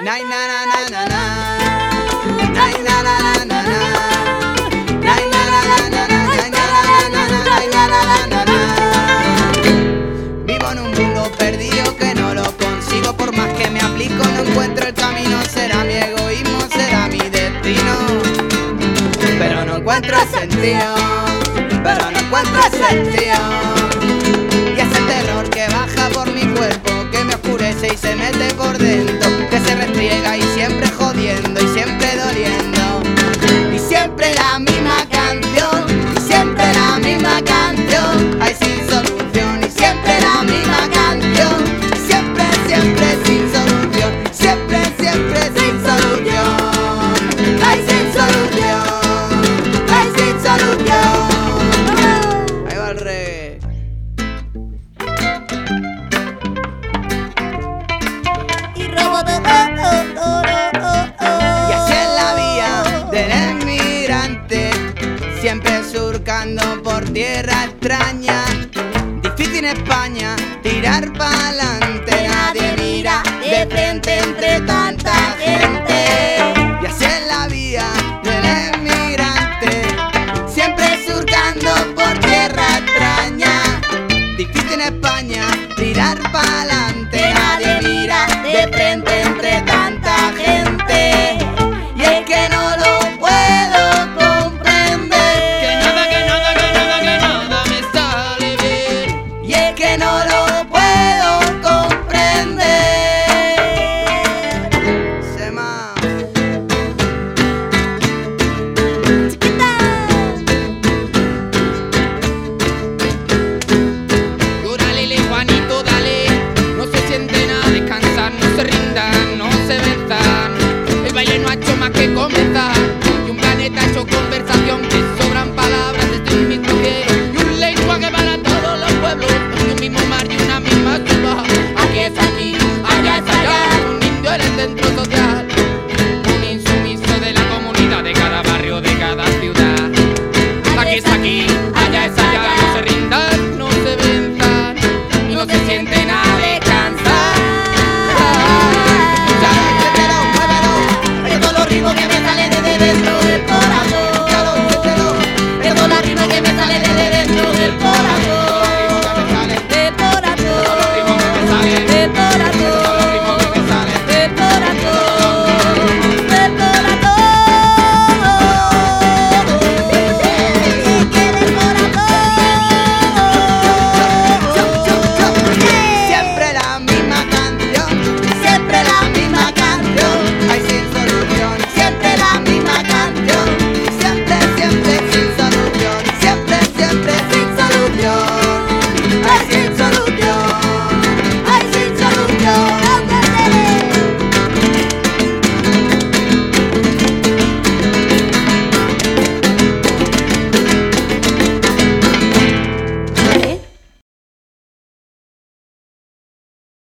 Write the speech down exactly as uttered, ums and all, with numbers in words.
Nay, na, na, na, na, na. Nay, na, na, na, na, na. Nay, na, na, na, na, na. Nay, na, na, na, na, nay, na, na, na, na. Vivo en un mundo perdido que no lo consigo. Por más que me aplico no encuentro el camino. Será mi egoísmo, será mi destino. Pero no encuentro el sentido. Pero no encuentro el sentido. Y ese terror que baja por mi cuerpo, que me oscurece y se mete por dentro, que se restriega y siempre jodiendo y siempre doliendo. Y siempre la misma canción, y siempre la misma canción. Ay, sin solución, y siempre la misma canción. Y siempre, siempre sin solución. Siempre, siempre sin solución. Ay, sin solución. Ay, sin solución. Ahí va el reggae. Y robo de oh, oh, oh, oh, oh. Y así es la vía del emigrante, siempre surcando por tierra extraña. Difícil en España tirar pa'lante, nadie mira de frente entre tanta gente.